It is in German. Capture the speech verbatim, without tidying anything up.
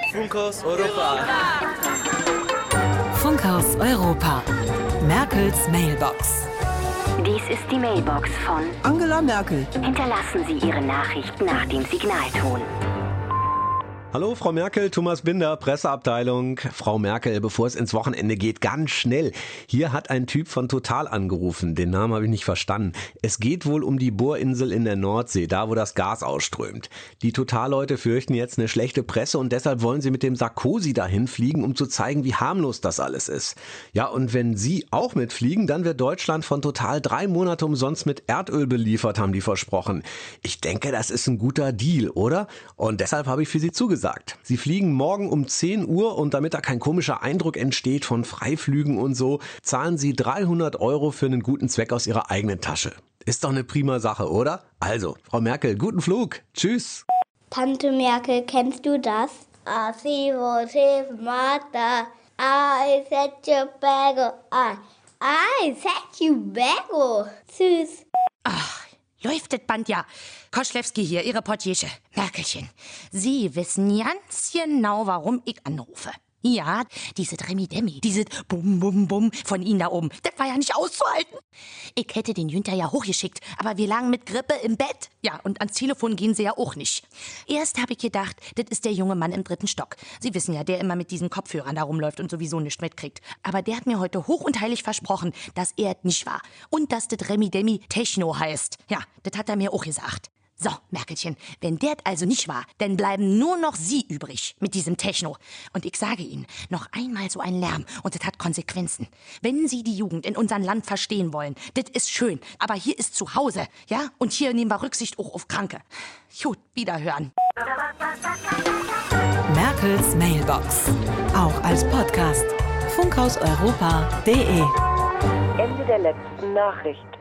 Funkhaus Europa. Funkhaus Europa. Merkels Mailbox. Dies ist die Mailbox von Angela Merkel. Hinterlassen Sie Ihre Nachricht nach dem Signalton. Hallo Frau Merkel, Thomas Binder, Presseabteilung. Frau Merkel, bevor es ins Wochenende geht, ganz schnell. Hier hat ein Typ von Total angerufen, den Namen habe ich nicht verstanden. Es geht wohl um die Bohrinsel in der Nordsee, da wo das Gas ausströmt. Die Total-Leute fürchten jetzt eine schlechte Presse und deshalb wollen sie mit dem Sarkozy dahin fliegen, um zu zeigen, wie harmlos das alles ist. Ja, und wenn Sie auch mitfliegen, dann wird Deutschland von Total drei Monate umsonst mit Erdöl beliefert, haben die versprochen. Ich denke, das ist ein guter Deal, oder? Und deshalb habe ich für Sie zugesagt. Sie fliegen morgen um zehn Uhr und damit da kein komischer Eindruck entsteht von Freiflügen und so, zahlen Sie dreihundert Euro für einen guten Zweck aus Ihrer eigenen Tasche. Ist doch eine prima Sache, oder? Also, Frau Merkel, guten Flug. Tschüss. Tante Merkel, kennst du das? I see what is matter. I set you bagel. I, I set you bagel. Süß. Ach, läuft das Band ja. Koschlewski hier, Ihre Portiere. Merkelchen, Sie wissen ganz genau, warum ich anrufe. Ja, diese Remi-Demi, dieses Bum-Bum-Bum von Ihnen da oben, das war ja nicht auszuhalten. Ich hätte den Jünter ja hochgeschickt, aber wir lagen mit Grippe im Bett. Ja, und ans Telefon gehen sie ja auch nicht. Erst habe ich gedacht, das ist der junge Mann im dritten Stock. Sie wissen ja, der immer mit diesen Kopfhörern da rumläuft und sowieso nichts mitkriegt. Aber der hat mir heute hoch und heilig versprochen, dass er es nicht war. Und dass das Remi-Demi Techno heißt. Ja, das hat er mir auch gesagt. So, Merkelchen, wenn der also nicht war, dann bleiben nur noch Sie übrig mit diesem Techno. Und ich sage Ihnen, noch einmal so ein Lärm und das hat Konsequenzen. Wenn Sie die Jugend in unserem Land verstehen wollen, das ist schön, aber hier ist zu Hause, ja? Und hier nehmen wir Rücksicht auch auf Kranke. Gut, wiederhören. Merkels Mailbox. Auch als Podcast. funkhauseuropa punkt de Ende der letzten Nachricht.